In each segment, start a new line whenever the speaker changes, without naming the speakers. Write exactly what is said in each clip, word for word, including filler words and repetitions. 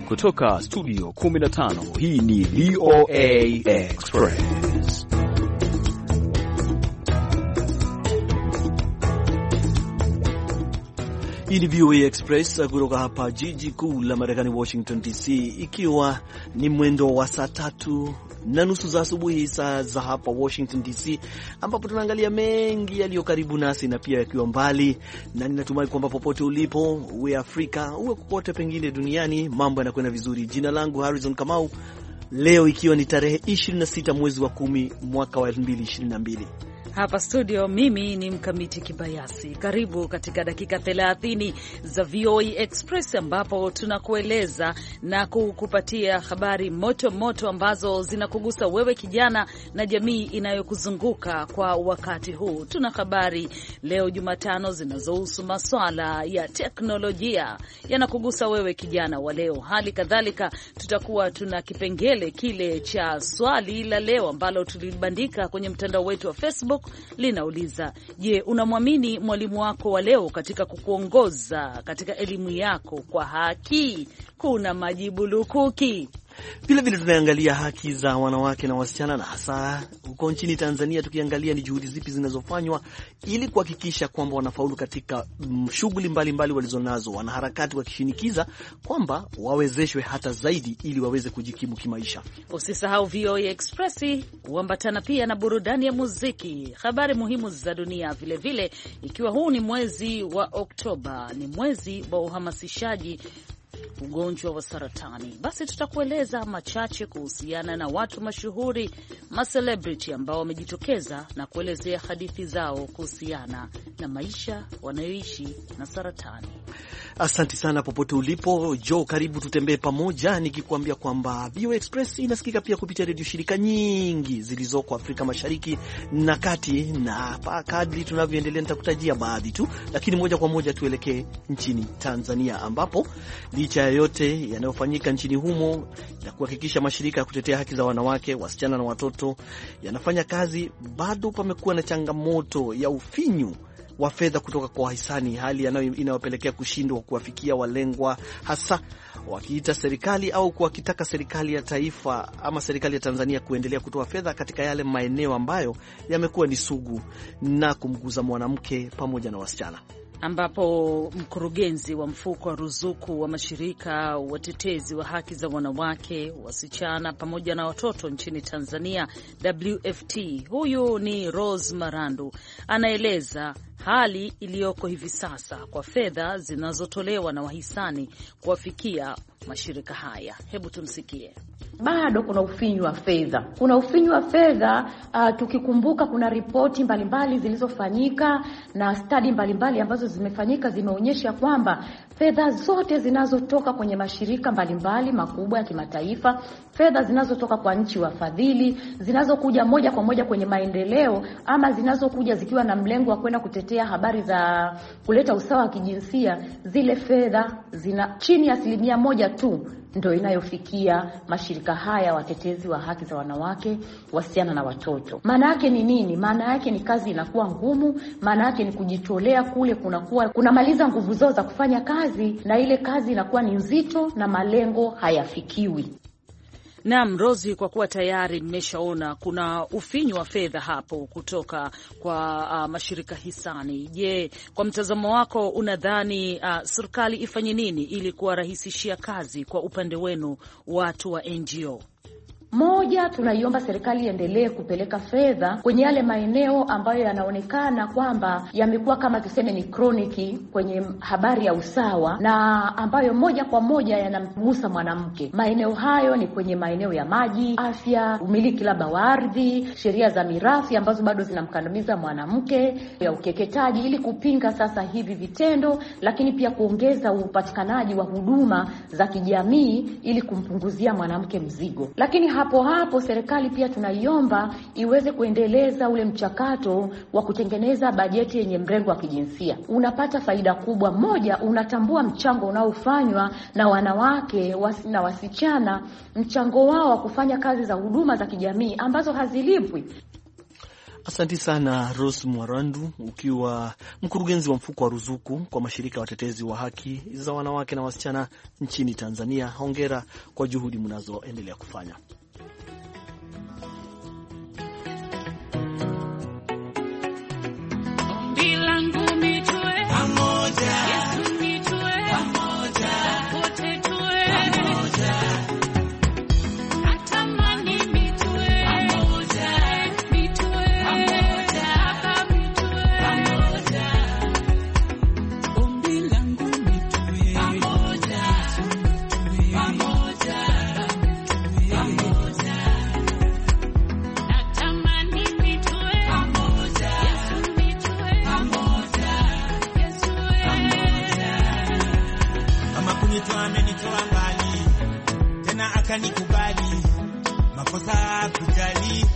Kutoka studio kumi na tano, hii ni V O A Express. Hii ni V O A Express kutoka hapa jiji kuu la Marekani, Washington D C, ikiwa ni mwendo wa saa tatu na nusu za asubuhi saa za hapa Washington D C, ambapo tunaangalia mengi yaliyo karibu nasi na pia yakiwa mbali, na ninatumai kwamba popote ulipo, uwe Afrika, uwe popote pengine duniani, mambo yanakwenda vizuri. Jina langu Harrison Kamau, leo ikiwa ni tarehe ishirini na sita mwezi wa kumi mwaka wa elfu mbili ishirini na mbili.
Hapa studio mimi ni Mkamiti Kibayasi. Karibu katika dakika thelathini za V O A Express, ambapo tunakueleza na kukupatia habari moto moto ambazo zinakugusa wewe kijana na jamii inayokuzunguka kwa wakati huu. Tuna habari leo Jumatano zinazohusu masuala ya teknolojia yanakugusa wewe kijana wa leo. Hali kadhalika tutakuwa tuna kipengele kile cha swali la leo ambalo tulibandika kwenye mtandao wetu wa Facebook. Linauliza, je, unamwamini mwalimu wako wa leo katika kukuongoza katika elimu yako kwa haki? Kuna majibu lukuki.
Vile vile tunaangalia haki za wanawake na wasichana, na hasa huko nchini Tanzania, tukiangalia ni juhudi zipi zinazofanywa ili kuhakikisha kwamba wanafaulu katika mm, shughuli mbalimbali walizonazo, wanaharakati wakishinikiza kwamba wawezeshwe hata zaidi ili waweze kujikimu kimaisha.
Usisahau V O A Express huambatana pia na burudani ya muziki, habari muhimu za dunia vile vile, ikiwa huu ni mwezi wa Oktoba, ni mwezi wa uhamasishaji ugonjwa wa saratani. Basi tutakueleza machache kuhusiana na watu mashuhuri, ma celebrity ambao wamejitokeza na kuelezea hadithi zao kuhusiana na maisha wanayoishi na saratani.
Asante sana popote ulipo. Jo, karibu tutembee pamoja, nikikuambia kwamba V O A Express inasikika pia kupitia redio shirika nyingi zilizoko Afrika Mashariki na Kati, na kadri tunavyoendelea nitakutajia baadhi tu, lakini moja kwa moja tuelekee nchini Tanzania, ambapo licha ya yote yanayofanyika nchini humo na kuhakikisha mashirika ya kutetea haki za wanawake, wasichana na watoto yanafanya kazi, bado pamekuwa na changamoto ya ufinyu wa fedha kutoka kwa wahisani, hali inayopelekea kushindwa kuwafikia walengwa, hasa wakiita serikali au kuwakitaka serikali ya taifa ama serikali ya Tanzania kuendelea kutoa fedha katika yale maeneo ambayo yamekuwa ni sugu na kumguza mwanamke pamoja na wasichana,
ambapo mkurugenzi wa mfuko wa ruzuku wa mashirika watetezi wa haki za wanawake, wasichana pamoja na watoto nchini Tanzania, W F T, huyu ni Rose Marandu, anaeleza hali iliyoko hivi sasa kwa fedha zinazotolewa na wahisani kuwafikia mashirika haya. Hebu tumsikie.
Bado kuna ufinyu wa fedha. Kuna ufinyu wa fedha uh, tukikumbuka kuna ripoti mbalimbali zilizofanyika na study mbalimbali ambazo zimefanyika zimeonyesha kwamba fedha zote zinazotoka kwenye mashirika mbalimbali makubwa ya kimataifa, fedha zinazotoka kwa nchi wafadhili, zinazokuja moja kwa moja kwenye maendeleo ama zinazokuja zikiwa na mlengo wa kwenda kutetea habari za kuleta usawa wa kijinsia, zile fedha zina chini ya asilimia moja tu ndio inayofikia mashirika haya watetezi wa haki za wanawake, wasichana na watoto. Maana yake ni nini? Maana yake ni kazi inakuwa ngumu, maana yake ni kujitolea kule kunakuwa kunamaliza nguvu zao za kufanya kazi, na ile kazi inakuwa ni nzito na malengo hayafikiwi.
Naam, Rosie, kwa kuwa tayari mmeshaona kuna ufinyu wa fedha hapo kutoka kwa uh, mashirika hisani. Je, kwa mtazamo wako unadhani uh, serikali ifanye nini ili kuwarahisishia kazi kwa upande wenu watu wa N G O?
Moja, tunaiomba serikali iendelee kupeleka fedha kwenye yale maeneo ambayo yanaonekana kwamba yamekuwa kama tuseme ni kroniki kwenye habari ya usawa na ambayo moja kwa moja yanamgusa mwanamke. Maeneo hayo ni kwenye maeneo ya maji, afya, umiliki labda wa ardhi, sheria za mirathi ambazo bado zinamkandamiza mwanamke, ya ukeketaji, ili kupinga sasa hivi vitendo, lakini pia kuongeza upatikanaji wa huduma za kijamii ili kumpunguzia mwanamke mzigo. Lakini hapo hapo serikali pia tunaiomba iweze kuendeleza ule mchakato wa kutengeneza bajeti yenye mrengo wa kijinsia. Unapata faida kubwa. Moja, unatambua mchango unaofanywa na wanawake wasi, na wasichana, mchango wao wa kufanya kazi za huduma za kijamii ambazo hazilipwi.
Asanti sana Rose Mwarandu, ukiwa mkurugenzi wa mfuko wa ruzuku kwa mashirika ya watetezi wa haki za wanawake na wasichana nchini Tanzania. Hongera kwa juhudi mnazoendelea kufanya.
Nikubali makosa kujali,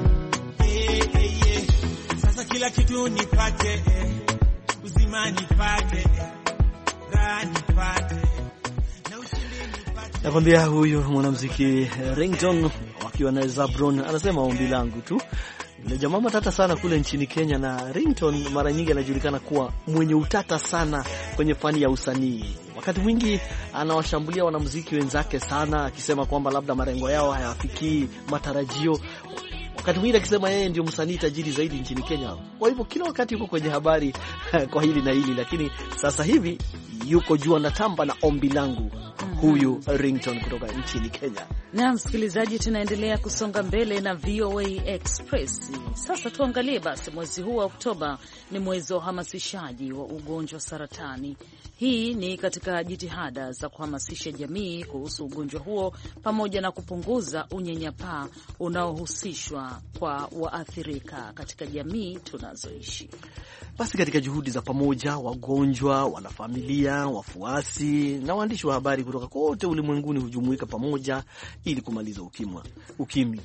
eh, eh, eh. Sasa kila kitu nipate, eh. Uzima nipate, eh. Raha nipate, na ushindi nipate.
Nakwambia huyu mwanamuziki Ringtone wakiwa na Zabron anasema ombi langu tu. Yule jamaa matata sana kule nchini Kenya, na Ringtone mara nyingi anajulikana kuwa mwenye utata sana kwenye fani ya usanii. Wakati mwingi anawashambulia wanamuziki wenzake sana, akisema kwamba labda malengo yao hayafikii matarajio. Wakati mwingine akisema yeye ndio msanii tajiri zaidi nchini Kenya. Kwa hivyo kila wakati yuko kwenye habari kwa hili na hili, lakini sasa hivi yuko juu anatamba na ombi langu. Huyu Ringtone kutoka nchini Kenya.
Na msikilizaji, tunaendelea kusonga mbele na V O A Express. Sasa tuangalie basi, mwezi huu wa Oktoba ni mwezi wa uhamasishaji wa ugonjwa wa saratani. Hii ni katika jitihada za kuhamasisha jamii kuhusu ugonjwa huo pamoja na kupunguza unyanyapaa unaohusishwa kwa waathirika katika jamii tunazoishi.
Basi katika juhudi za pamoja, wagonjwa, wanafamilia, wafuasi na waandishi wa habari kutoka kote ulimwenguni hujumuika pamoja ili kumaliza ukimwa, ukimwi.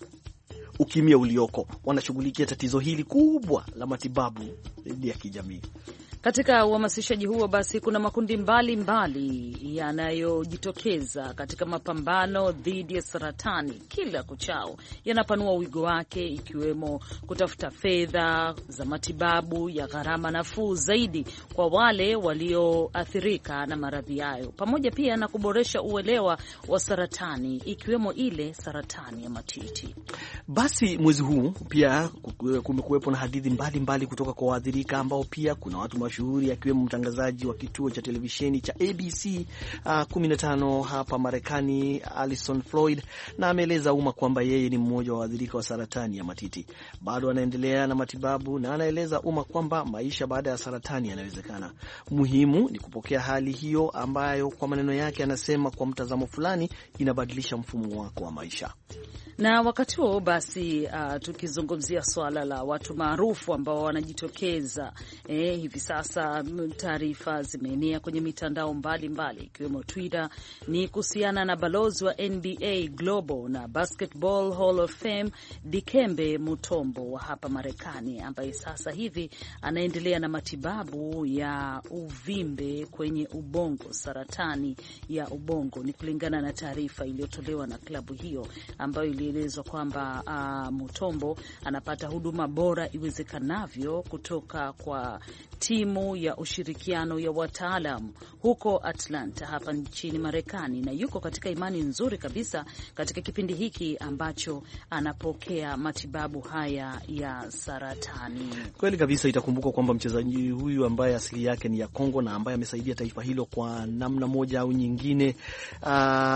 Ukimya ulioko, wanashughulikia tatizo hili kubwa la matibabu ya kijamii.
Katika uhamasishaji huo basi kuna makundi mbalimbali yanayojitokeza katika mapambano dhidi ya saratani kila kuchao. Yanapanua wigo wake, ikiwemo kutafuta fedha za matibabu ya gharama nafuu zaidi kwa wale walioathirika na maradhi hayo, pamoja pia na kuboresha uelewa wa saratani, ikiwemo ile saratani ya matiti.
Basi mwezi huu pia kumekuwepo na hadithi mbalimbali mbali kutoka kwa waathirika, ambao pia kuna watu mashuhuri akiwemo mtangazaji wa kituo cha televisheni cha A B C uh, kumi na tano hapa Marekani, Alison Floyd, na ameeleza umma kwamba yeye ni mmoja wa waathirika wa saratani ya matiti. Bado anaendelea na matibabu na anaeleza umma kwamba maisha baada ya saratani yanawezekana. Muhimu ni kupokea hali hiyo ambayo kwa maneno yake anasema kwa mtazamo fulani inabadilisha mfumo wako wa maisha.
Na wakati huo basi uh, tukizungumzia swala la watu maarufu ambao wanajitokeza eh, hivi sasa taarifa zimeenea kwenye mitandao mbalimbali ikiwemo Twitter, ni kuhusiana na balozi wa N B A Global na Basketball Hall of Fame Dikembe Mutombo wa hapa Marekani, ambaye sasa hivi anaendelea na matibabu ya uvimbe kwenye ubongo, saratani ya ubongo. Ni kulingana na taarifa iliyotolewa na klabu hiyo ambayo ilielezwa kwamba uh, Mutombo anapata huduma bora iwezekanavyo kutoka kwa timu ya ushirikiano ya wataalam huko Atlanta hapa nchini Marekani, na yuko katika imani nzuri kabisa katika kipindi hiki ambacho anapokea matibabu haya ya saratani.
Kweli kabisa. Itakumbuka kwamba mchezaji huyu ambaye asili yake ni ya Kongo na ambaye amesaidia taifa hilo kwa namna moja au nyingine, uh,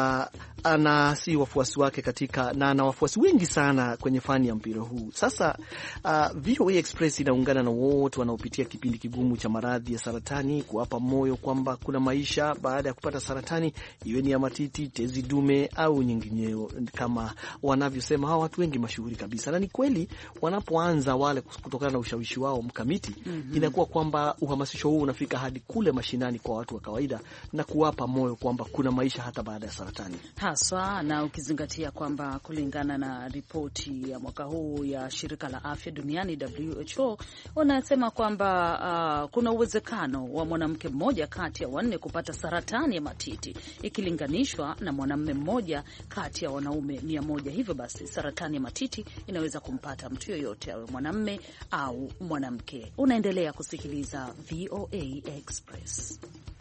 ana si wafuasi wake katika na ana wafuasi wengi sana kwenye fani ya mpira huu. Sasa uh, V O A Express inaungana na wote wanaopitia kipindi kigumu cha maradhi ya saratani kuwapa moyo kwamba kuna maisha baada ya kupata saratani, iwe ni ya matiti, tezi dume au nyingineyo, kama wanavyosema hawa watu wengi mashuhuri kabisa. Na ni kweli wanapoanza wale kutokana na ushawishi wao mkamiti, mm -hmm. inakuwa kwamba uhamasisho huu unafika hadi kule mashinani kwa watu wa kawaida na kuwapa moyo kwamba kuna maisha hata baada ya saratani.
Haswa na ukizingatia kwamba kulingana na ripoti ya mwaka huu ya shirika la afya duniani W H O wanasema kwamba uh, kuna uwezekano wa mwanamke mmoja kati ya wanne kupata saratani ya matiti ikilinganishwa na mwanamume mmoja kati ya wanaume mia moja. Hivyo basi saratani ya matiti inaweza kumpata mtu yoyote, awe mwanamume au mwanamke. Unaendelea kusikiliza V O A Express.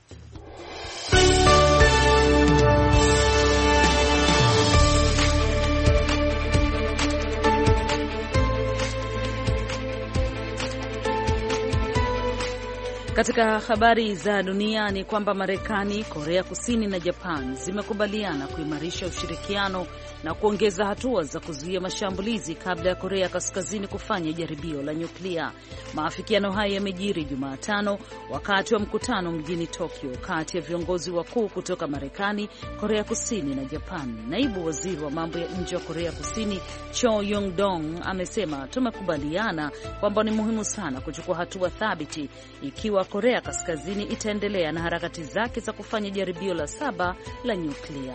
Katika habari za dunia ni kwamba Marekani, Korea Kusini na Japan zimekubaliana kuimarisha ushirikiano na kuongeza hatua za kuzuia mashambulizi kabla ya Korea Kaskazini kufanya jaribio la nyuklia. Maafikiano hayo yamejiri Jumatano wakati wa mkutano mjini Tokyo kati ya viongozi wakuu kutoka Marekani, Korea Kusini na Japan. Naibu waziri wa mambo ya nje wa Korea Kusini, Cho Yong-dong, amesema tumekubaliana kwamba ni muhimu sana kuchukua hatua thabiti ikiwa Korea Kaskazini itaendelea na harakati zake za kufanya jaribio la saba la nyuklia.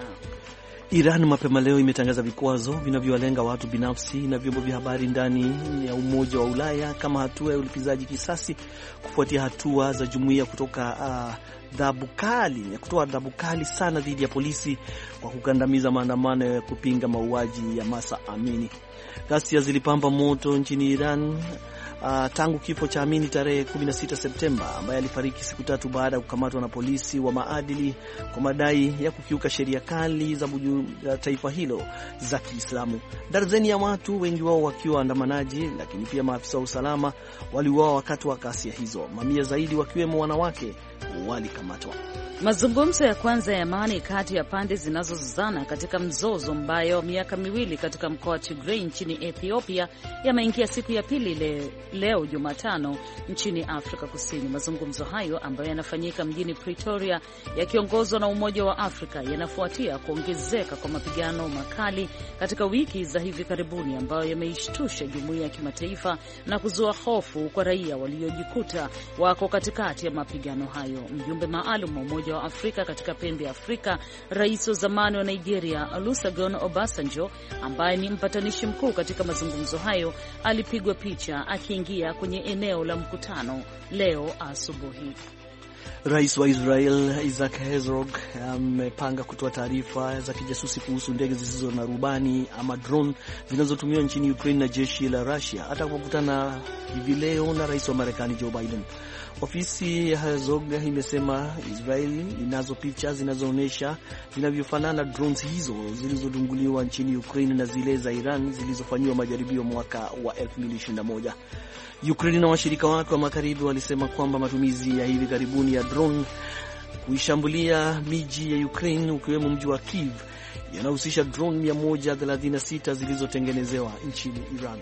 Iran mapema leo imetangaza vikwazo vinavyowalenga watu binafsi na vyombo vya habari ndani ya Umoja wa Ulaya kama hatua ya ulipizaji kisasi kufuatia hatua za jumuiya kutoka uh, adhabu kali ya kutoa adhabu kali sana dhidi ya polisi kwa kukandamiza maandamano ya kupinga mauaji ya Mahsa Amini. Ghasia zilipamba moto nchini Iran Uh, tangu kifo cha Amini tarehe kumi na sita Septemba, ambaye alifariki siku tatu baada ya kukamatwa na polisi wa maadili kwa madai ya kukiuka sheria kali za taifa hilo za Kiislamu. Darzeni ya watu, wengi wao wakiwa waandamanaji, lakini pia maafisa wa usalama, waliuawa wakati wa ghasia hizo. Mamia zaidi wakiwemo wanawake walikamatwa.
Mazungumzo ya kwanza ya amani kati ya pande zinazozozana katika mzozo mbaya wa miaka miwili katika mkoa wa Tigray nchini Ethiopia yameingia siku ya pili le, leo Jumatano nchini Afrika Kusini. Mazungumzo hayo ambayo yanafanyika mjini Pretoria yakiongozwa na Umoja wa Afrika yanafuatia kuongezeka kwa mapigano makali katika wiki za hivi karibuni ambayo yameishtusha jumuiya ya kimataifa na kuzua hofu kwa raia waliojikuta wako katikati ya mapigano hayo. Mjumbe maalum wa Umoja wa Afrika katika pembe ya Afrika, rais wa zamani wa Nigeria Olusegun Obasanjo, ambaye ni mpatanishi mkuu katika mazungumzo hayo, alipigwa picha akiingia kwenye eneo la mkutano leo asubuhi.
Rais wa Israel Isaac Herzog amepanga kutoa taarifa za kijasusi kuhusu ndege zisizo na rubani ama drone zinazotumiwa nchini Ukraine na jeshi la Russia atakapokutana hivi leo na rais wa Marekani Joe Biden. Ofisi ya Herzog imesema Israeli inazo picha zinazoonyesha zinavyofanana drones hizo zilizodunguliwa nchini Ukraine na zile za Iran zilizofanyiwa majaribio mwaka wa elfu mbili ishirini na moja. Ukraine na washirika wake wa magharibi walisema kwamba matumizi ya hivi karibuni ya drone kuishambulia miji ya Ukraine ukiwemo mji wa Kiev yanahusisha drone mia moja thelathini na sita zilizotengenezewa nchini Iran.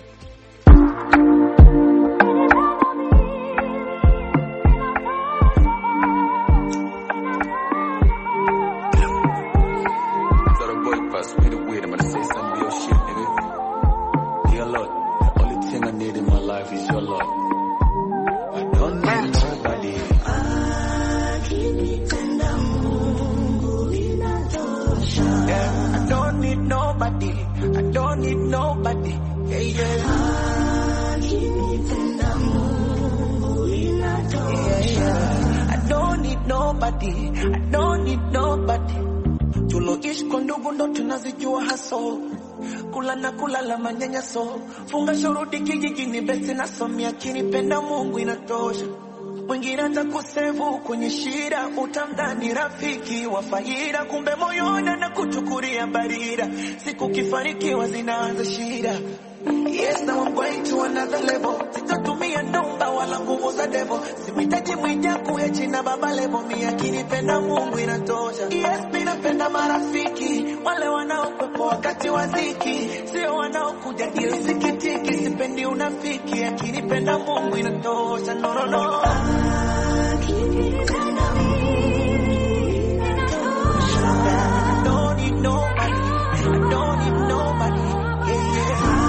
Kula na kulala manyanyaso, funga shuruti kijijini besi na somia, kinipenda Mungu inatosha. Mwingine atakusevu kwenye shida, utamdhani rafiki wa faida, kumbe moyoni na kuchukulia barida. Siku kifanikiwa zinaanza shida. Yes, now I'm going to another level. Sitatumia ndomba wala nguvu za devil. Simhitaji mwijaku ya china baba lebo. Mimi akinipenda Mungu inatosha. Yes, mimi napenda marafiki wale wanaokwepo wakati wa dhiki, sio wanaokuja ili sikitiki. Sipendi unafiki, akinipenda Mungu inatosha. No no no. Akinipenda Mungu inatosha. I don't need nobody. I don't need nobody. Yeah yeah.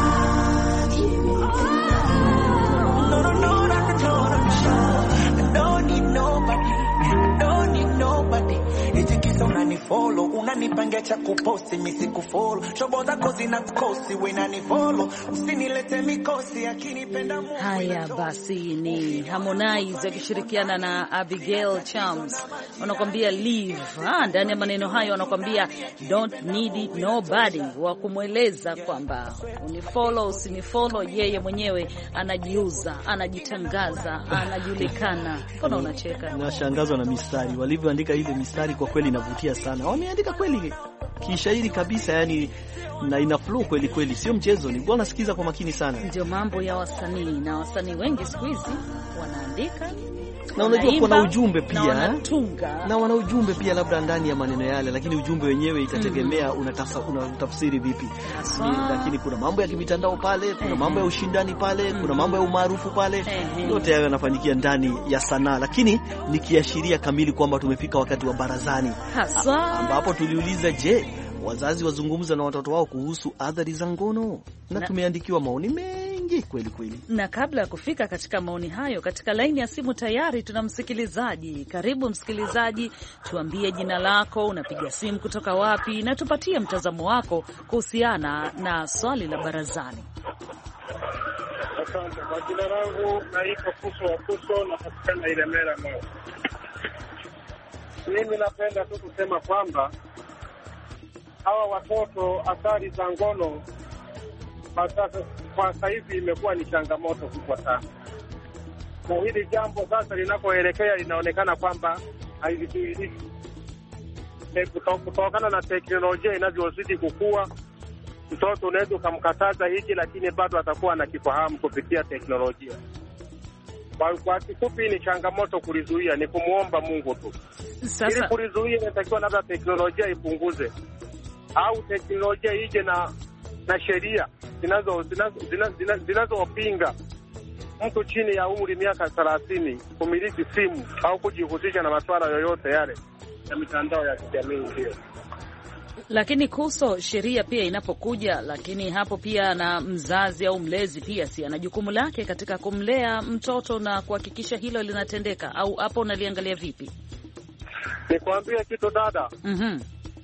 Follow, una nipange cha kuposti misi kufollow. Shobo zako zina kosi wena ni follow. Usinilete mikosi akinipenda Mungu.
Haya basi, ni Harmonize akishirikiana na Abigail Chams wanakuambia leave. Ah, ndani ya maneno hayo wanakuambia don't need nobody wa kumweleza kwamba unifollow usinifollow, yeye mwenyewe anajiuza, anajitangaza, anajulikana. Mbona unacheka?
Nashangazwa na mistari walivyoandika ile mistari, kwa kweli inavutia sana. Wameandika kweli kishairi kabisa, yani na ina flow kweli kweli, sio mchezo. Ni bwana, sikiza kwa makini sana.
Ndio mambo ya wasanii, na wasanii wengi siku hizi wanaandika
na unajua kuna ujumbe pia
na wanatunga
na wana ujumbe pia labda ndani ya maneno yale, lakini ujumbe wenyewe itategemea mm. unatafsiri vipi. Lakini kuna mambo ya kimitandao pale, kuna mambo ya ushindani pale, kuna mambo ya umaarufu pale, yote hayo yanafanyikia ndani ya sanaa. Lakini nikiashiria kamili kwamba tumefika wakati wa barazani
haswa,
ambapo tuliuliza, je, wazazi wazungumza na watoto wao kuhusu athari za ngono? Na, na tumeandikiwa maoni mengi kweli kweli.
Na kabla ya kufika katika maoni hayo, katika laini ya simu tayari tuna msikilizaji. Karibu msikilizaji, tuambie jina lako, unapiga simu kutoka wapi, na tupatie mtazamo wako kuhusiana na swali la barazani.
Asante. Kwa jina langu naitwa Kuso wa Kuso na patikana Ilemela Mao. Mimi napenda tu kusema kwamba hawa watoto athari za ngono kwa sasa hivi imekuwa ni changamoto kubwa sana, na hili jambo sasa linapoelekea linaonekana kwamba haizuiliki kutokana na teknolojia inavyozidi kukua. Mtoto unaweza ukamkataza hiki, lakini bado atakuwa anakifahamu kupitia teknolojia. Kwa, kwa kifupi ni changamoto kulizuia, ni kumuomba Mungu tu. Sasa ili kulizuia inatakiwa labda teknolojia ipunguze, au teknolojia ije na na sheria zinazo zinazopinga zinazo mtu chini ya umri miaka thelathini kumiliki simu au kujihusisha na masuala yoyote yale ya mitandao ya kijamii. Hiyo
lakini Kuso, sheria pia inapokuja, lakini hapo pia na mzazi au mlezi pia si ana jukumu lake katika kumlea mtoto na kuhakikisha hilo linatendeka, au hapo unaliangalia vipi?
Nikwambie kitu dada.
Mhm.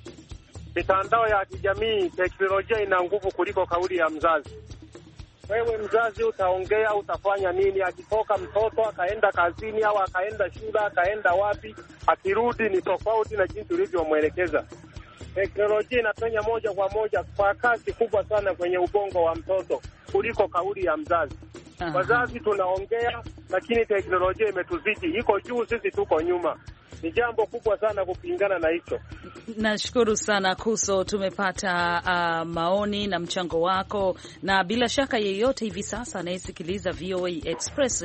Mitandao ya kijamii, teknolojia ina nguvu kuliko kauli ya mzazi. Wewe mzazi utaongea, utafanya nini? Akitoka mtoto akaenda kazini au akaenda shule, akaenda wapi, akirudi ni tofauti na jinsi ulivyomwelekeza. Teknolojia inapenya moja kwa moja kwa kasi kubwa sana kwenye ubongo wa mtoto kuliko kauli ya mzazi. Aha. Wazazi tunaongea, lakini teknolojia imetuzidi, iko juu, sisi tuko nyuma. Ni jambo kubwa sana kupingana na hicho.
Nashukuru sana Kuso, tumepata uh, maoni na mchango wako, na bila shaka yeyote hivi sasa anayesikiliza V O A Express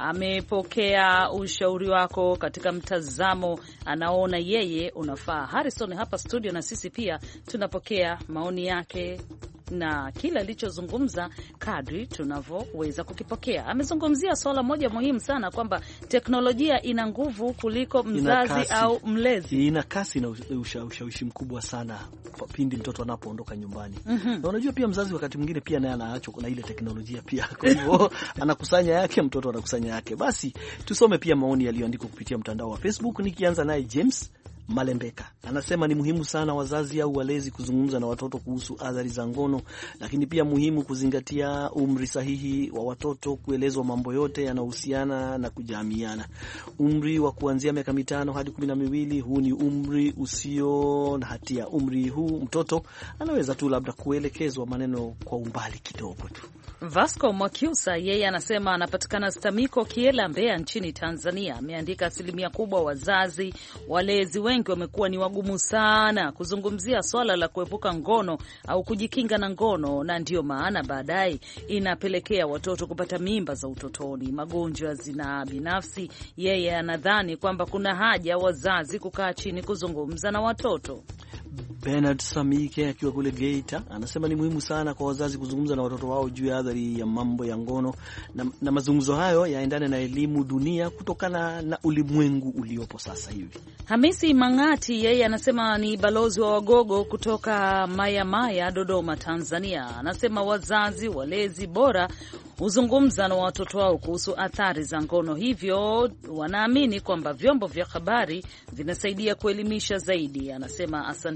amepokea ushauri wako katika mtazamo anaona yeye unafaa. Harrison hapa studio na sisi pia tunapokea maoni yake na kila alichozungumza kadri tunavyoweza kukipokea. Amezungumzia swala moja muhimu sana, kwamba teknolojia ina nguvu kuliko mzazi au mlezi.
Ina kasi na ushawishi mkubwa sana pindi mtoto anapoondoka nyumbani. Mm-hmm. Na unajua pia mzazi wakati mwingine pia naye anaachwa na ile teknolojia pia. Kwa hivyo anakusanya yake, mtoto anakusanya yake. Basi tusome pia maoni yaliyoandikwa kupitia mtandao wa Facebook, nikianza naye James Malembeka. Anasema ni muhimu sana wazazi au walezi kuzungumza na watoto kuhusu athari za ngono, lakini pia muhimu kuzingatia umri sahihi wa watoto, kuelezwa mambo yote yanayohusiana na kujamiana. Umri wa kuanzia miaka mitano hadi kumi na miwili, huu ni umri usio na hatia. Umri huu mtoto anaweza tu labda kuelekezwa maneno kwa umbali kidogo tu.
Vasco Mwakiusa yeye anasema anapatikana Stamiko Kiela, Mbeya nchini Tanzania. Ameandika asilimia kubwa wazazi walezi wengi wamekuwa ni wagumu sana kuzungumzia swala la kuepuka ngono au kujikinga na ngono, na ndio maana baadaye inapelekea watoto kupata mimba za utotoni, magonjwa ya zinaa binafsi. Yeye anadhani kwamba kuna haja wazazi kukaa chini kuzungumza na watoto.
Bernard Samike akiwa kule Geita anasema ni muhimu sana kwa wazazi kuzungumza na watoto wao juu ya athari ya mambo ya ngono, na, na mazungumzo hayo yaendane na elimu dunia kutokana na ulimwengu uliopo sasa hivi.
Hamisi Mangati yeye anasema ni balozi wa Wagogo kutoka Maya Maya, Dodoma, Tanzania. Anasema wazazi walezi bora huzungumza na watoto wao kuhusu athari za ngono, hivyo wanaamini kwamba vyombo vya habari vinasaidia kuelimisha zaidi. Anasema asante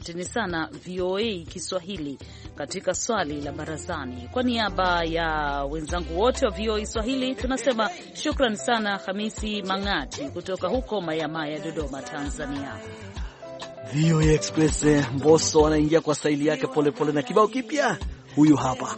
Asanteni sana V O A Kiswahili katika swali la barazani. Kwa niaba ya wenzangu wote wa V O A Swahili tunasema shukran sana Hamisi Mangati kutoka huko Mayamaya, Dodoma, Tanzania.
V O A Express, Mbosso anaingia kwa staili yake pole pole na kibao kipya. Huyu hapa.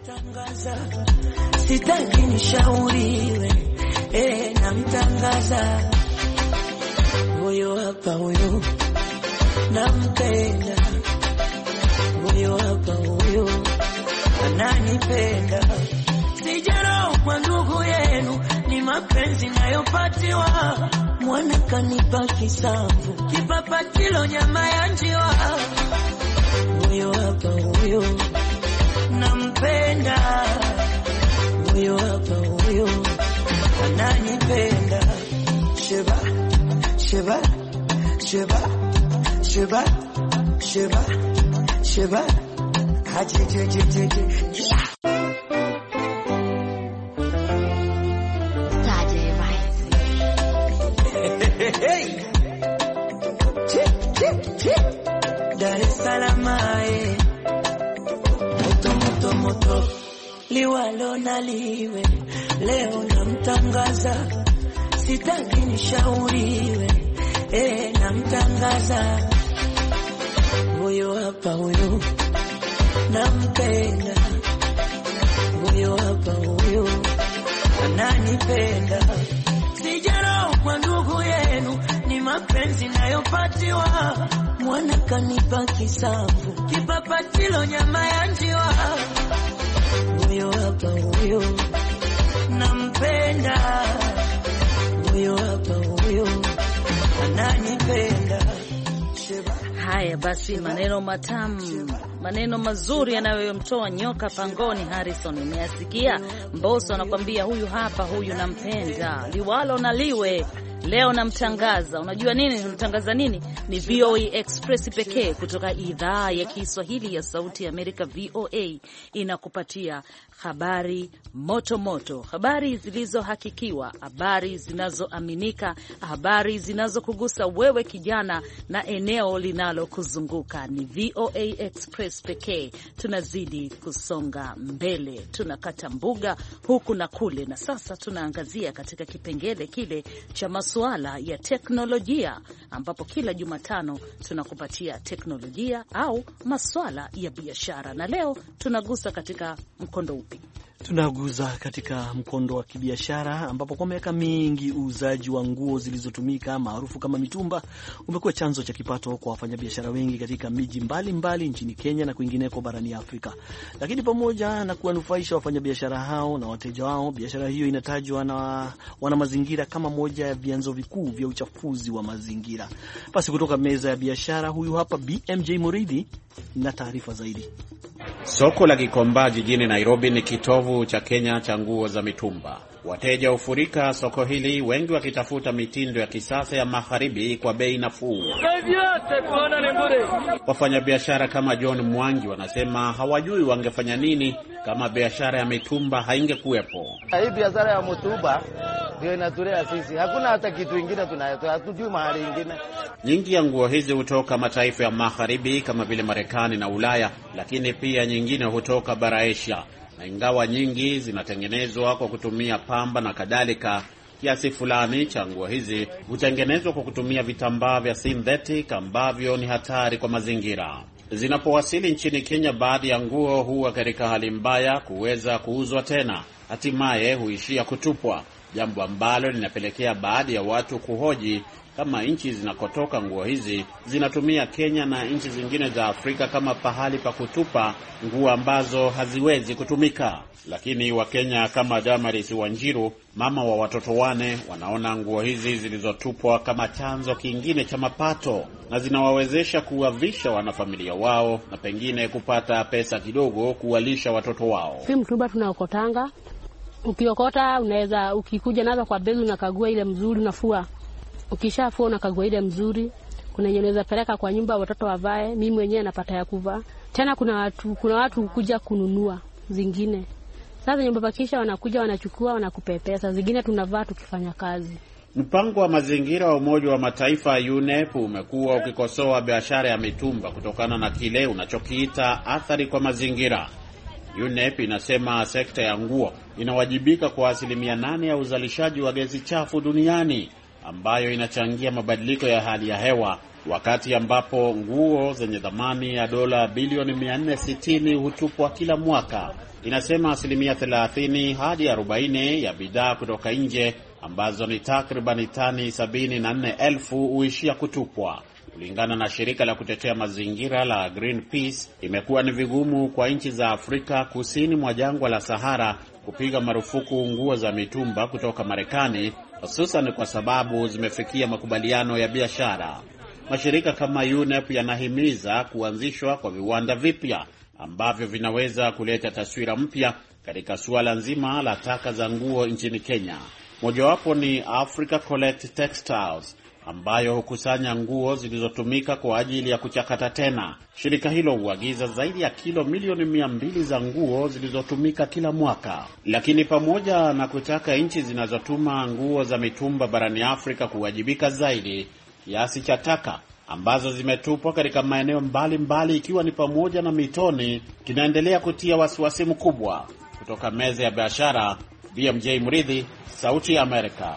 Sitaki nishauriwe, eh, namtangaza. Huyu hapa huyu nampenda. Huyu hapa huyu ananipenda. Sijarau kwa ndugu yenu, ni mapenzi nayopatiwa. Mwana kanipa kisamvu, kipapatilo nyama ya njiwa. Huyu hapa huyu nampenda. Huyu hapa huyu ananipenda. Sheba, sheba, sheba, sheba, sheba, sheba, haje je je je je. Hey, chip chip chip, Dar es Salaam aye, moto moto moto, liwalo na liwe, leo namtangaza, sitaki nishauriwe, eh, namtangaza. Huyu hapa huyu nampenda. Huyu hapa huyu ananipenda. Sijarau kwa ndugu yenu, ni mapenzi nayopatiwa. Mwana kanipa kisamvu, kipapatilo nyama ya njiwa. Huyu hapa huyu nampenda. Huyu hapa huyu ananipenda.
Haya basi, maneno matamu, maneno mazuri yanayomtoa nyoka pangoni. Harrison, umeyasikia? Mbosso anakuambia huyu hapa huyu nampenda, liwalo na liwe, leo namtangaza. Unajua nini namtangaza nini? Ni V O A Express pekee kutoka idhaa ya Kiswahili ya Sauti ya Amerika. V O A inakupatia habari moto moto, habari zilizohakikiwa, habari zinazoaminika, habari zinazokugusa wewe kijana na eneo linalokuzunguka. Ni V O A Express pekee. Tunazidi kusonga mbele, tunakata mbuga huku na kule, na sasa tunaangazia katika kipengele kile cha masuala ya teknolojia, ambapo kila Jumatano tunakupatia teknolojia au masuala ya biashara, na leo tunagusa katika mkondo upi?
Tunaguza katika mkondo wa kibiashara, ambapo kwa miaka mingi uuzaji wa nguo zilizotumika maarufu kama mitumba umekuwa chanzo cha kipato kwa wafanyabiashara wengi katika miji mbalimbali nchini Kenya na kwingineko barani Afrika. Lakini pamoja na kuwanufaisha wafanyabiashara hao na wateja wao, biashara hiyo inatajwa na wana mazingira kama moja ya vyanzo vikuu vya uchafuzi wa mazingira. Basi kutoka meza ya biashara, huyu hapa B M J Muridhi na taarifa zaidi.
Soko la Gikomba jijini Nairobi ni kitovu cha Kenya cha nguo za mitumba. Wateja hufurika soko hili, wengi wakitafuta mitindo ya kisasa ya magharibi kwa bei nafuu. Wafanyabiashara kama John Mwangi wanasema hawajui wangefanya nini kama biashara ya mitumba haingekuwepo.
Hii biashara ya mitumba ndio inatulea sisi. Hakuna hata kitu kingine tunayotoa, hatujui mahali kingine.
Nyingi ya nguo hizi hutoka mataifa ya magharibi kama vile Marekani na Ulaya, lakini pia nyingine hutoka bara Asia. Na ingawa nyingi zinatengenezwa kwa kutumia pamba na kadhalika, kiasi fulani cha nguo hizi hutengenezwa kwa kutumia vitambaa vya synthetic ambavyo ni hatari kwa mazingira. Zinapowasili nchini Kenya, baadhi ya nguo huwa katika hali mbaya kuweza kuuzwa tena, hatimaye huishia kutupwa, jambo ambalo linapelekea baadhi ya watu kuhoji kama nchi zinakotoka nguo hizi zinatumia Kenya na nchi zingine za Afrika kama pahali pa kutupa nguo ambazo haziwezi kutumika. Lakini Wakenya kama Damaris Wanjiru, mama wa watoto wane, wanaona nguo hizi zilizotupwa kama chanzo kingine cha mapato na zinawawezesha kuwavisha wanafamilia wao na pengine kupata pesa kidogo kuwalisha watoto wao.
Si mtumba tunaokotanga, ukiokota unaweza ukikuja nazo kwa beli unakagua ile mzuri unafua. Ukishafua unakagua ile mzuri, kuna yenye unaweza peleka kwa nyumba watoto wavae, mimi mwenyewe napata ya kuvaa. Tena kuna watu kuna watu kuja kununua zingine. Sasa nyumba bakisha wanakuja wanachukua wanakupea pesa. Zingine tunavaa tukifanya kazi.
Mpango wa mazingira wa Umoja wa Mataifa U N E P umekuwa ukikosoa biashara ya mitumba kutokana na kile unachokiita athari kwa mazingira. U N E P inasema sekta ya nguo inawajibika kwa asilimia nane ya uzalishaji wa gesi chafu duniani, ambayo inachangia mabadiliko ya hali ya hewa, wakati ambapo nguo zenye thamani ya dola bilioni mia nne sitini hutupwa kila mwaka. Inasema asilimia thelathini hadi arobaini ya bidhaa kutoka nje, ambazo ni takriban tani sabini na nne elfu, huishia kutupwa. Kulingana na shirika la kutetea mazingira la Greenpeace, imekuwa ni vigumu kwa nchi za Afrika kusini mwa jangwa la Sahara kupiga marufuku nguo za mitumba kutoka Marekani, hususan kwa sababu zimefikia makubaliano ya biashara. Mashirika kama U N E P yanahimiza kuanzishwa kwa viwanda vipya ambavyo vinaweza kuleta taswira mpya katika suala nzima la taka za nguo nchini Kenya. Mojawapo ni Africa Collect Textiles, ambayo hukusanya nguo zilizotumika kwa ajili ya kuchakata tena. Shirika hilo huagiza zaidi ya kilo milioni mia mbili za nguo zilizotumika kila mwaka. Lakini pamoja na kutaka nchi zinazotuma nguo za mitumba barani Afrika kuwajibika zaidi, kiasi cha taka ambazo zimetupwa katika maeneo mbalimbali ikiwa ni pamoja na mitoni kinaendelea kutia wasiwasi mkubwa. Kutoka meza ya biashara, B M J Mridhi, Sauti ya Amerika.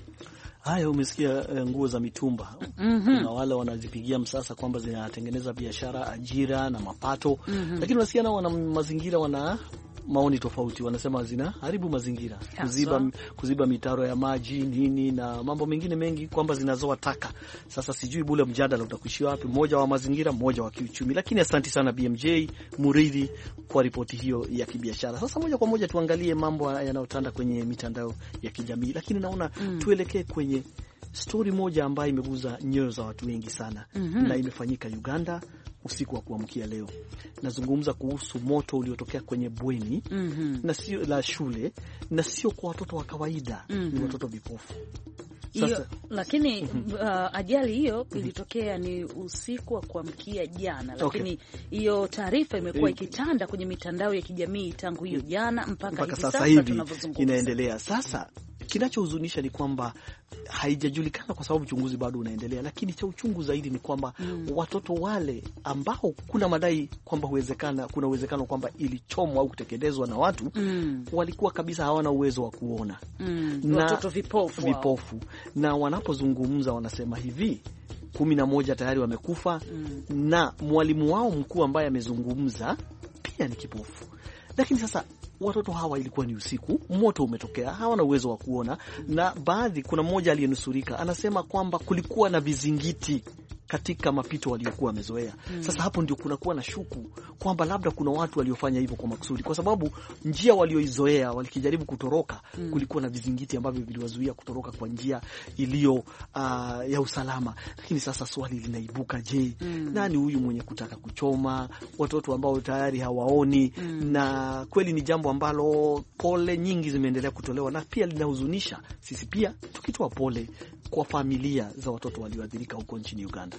Haya, umesikia uh, nguo za mitumba. Mm-hmm. Kuna wale wanazipigia msasa kwamba zinatengeneza biashara, ajira na mapato. Mm-hmm. Lakini unasikia nao wana mazingira wana maoni tofauti. Wanasema zina haribu mazingira, kuziba, kuziba mitaro ya maji nini na mambo mengine mengi, kwamba zinazoa taka. Sasa sijui bule mjadala utakuishia wapi, mmoja wa mazingira, mmoja wa kiuchumi. Lakini asante sana B M J Muridhi kwa ripoti hiyo ya kibiashara. Sasa moja kwa moja tuangalie mambo yanayotanda kwenye mitandao ya kijamii. Lakini naona mm. tuelekee kwenye story moja ambayo imeguza nyoyo za watu wengi sana. Mm-hmm. Na imefanyika Uganda usiku wa kuamkia leo. Nazungumza kuhusu moto uliotokea kwenye bweni. Mm-hmm. na sio la shule, na sio kwa watoto wa kawaida. Mm-hmm. Ni watoto vipofu.
Sasa, iyo, lakini mm-hmm. uh, ajali hiyo ilitokea ni usiku wa kuamkia jana, lakini hiyo okay. taarifa imekuwa ikitanda kwenye mitandao ya kijamii tangu hiyo jana mpaka, mpaka hivi sasa hivi tunavyozungumza
inaendelea. Sasa kinachohuzunisha ni kwamba haijajulikana kwa sababu uchunguzi bado unaendelea, lakini cha uchungu zaidi ni kwamba mm. watoto wale ambao kuna madai kwamba huwezekana kuna uwezekano kwamba ilichomwa au kutekelezwa na watu mm. walikuwa kabisa hawana uwezo wa kuona.
Mm. Na watoto vipofu,
vipofu. Na wanapozungumza wanasema hivi kumi na moja tayari wamekufa. Mm. Na mwalimu wao mkuu ambaye amezungumza pia ni kipofu. Lakini sasa watoto hawa ilikuwa ni usiku, moto umetokea, hawana uwezo wa kuona. Na baadhi, kuna mmoja aliyenusurika anasema kwamba kulikuwa na vizingiti katika mapito waliokuwa wamezoea. Mm. Sasa hapo ndio kunakuwa na shuku kwamba labda kuna watu waliofanya hivyo kwa makusudi, kwa sababu njia walioizoea walikijaribu kutoroka, mm. kulikuwa na vizingiti ambavyo viliwazuia kutoroka kwa njia iliyo uh, ya usalama. Lakini sasa swali linaibuka, je, mm. nani huyu mwenye kutaka kuchoma watoto ambao tayari hawaoni? Mm. Na kweli ni jambo ambalo pole nyingi zimeendelea kutolewa, na pia linahuzunisha sisi pia tukitoa pole kwa familia za watoto walioathirika huko nchini Uganda.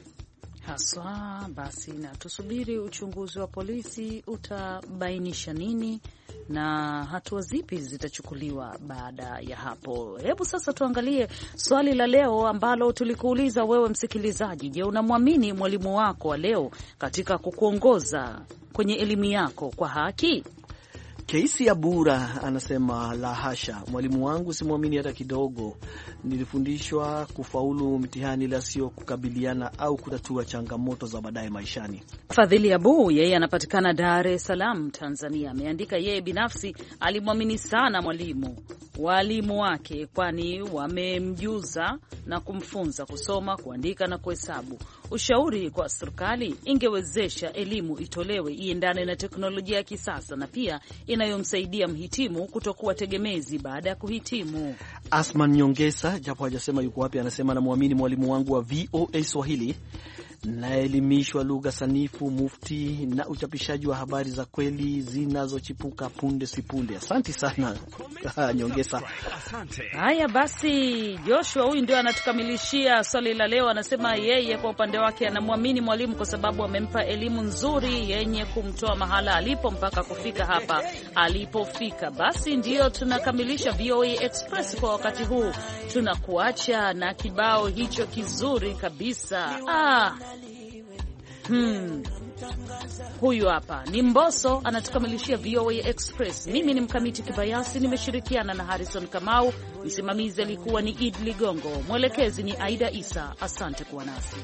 Haswa basi, na tusubiri uchunguzi wa polisi utabainisha nini na hatua zipi zitachukuliwa baada ya hapo. Hebu sasa tuangalie swali la leo ambalo tulikuuliza wewe msikilizaji. Je, unamwamini mwalimu wako wa leo katika kukuongoza kwenye elimu yako kwa haki?
Keisi ya Bura anasema la hasha, mwalimu wangu simwamini hata kidogo. Nilifundishwa kufaulu mtihani, la sio kukabiliana au kutatua changamoto za baadaye maishani.
Fadhili Abu, yeye anapatikana Dar es Salaam, Tanzania, ameandika yeye binafsi alimwamini sana mwalimu walimu wake, kwani wamemjuza na kumfunza kusoma, kuandika na kuhesabu. Ushauri kwa serikali, ingewezesha elimu itolewe iendane na teknolojia ya kisasa na pia inayomsaidia mhitimu kutokuwa tegemezi baada ya kuhitimu.
Asman Nyongesa, japo hajasema yuko wapi, anasema namwamini mwalimu wangu wa V O A Swahili naelimishwa lugha sanifu, mufti na uchapishaji wa habari za kweli zinazochipuka punde si punde. Asante sana Nyongesa.
Haya basi, Joshua huyu ndio anatukamilishia swali la leo. Anasema yeye kwa upande wake anamwamini mwalimu kwa sababu amempa elimu nzuri yenye kumtoa mahala alipo mpaka kufika hapa alipofika. Basi ndio tunakamilisha V O A Express kwa wakati huu. Tunakuacha na kibao hicho kizuri kabisa. Ah. Hmm. Huyu hapa ni Mbosso anatukamilishia V O A Express. Mimi ni Mkamiti Kibayasi, nimeshirikiana na Harrison Kamau. Msimamizi alikuwa ni Id Ligongo, mwelekezi ni Aida Isa. Asante kuwa nasi.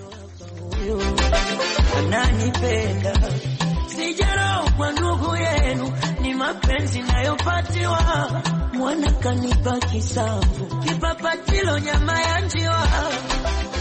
Ananipenda sijaro kwa ndugu yenu, ni mapenzi nayopatiwa, mwana kanipa kisamvu, kipapatilo nyama ya njiwa.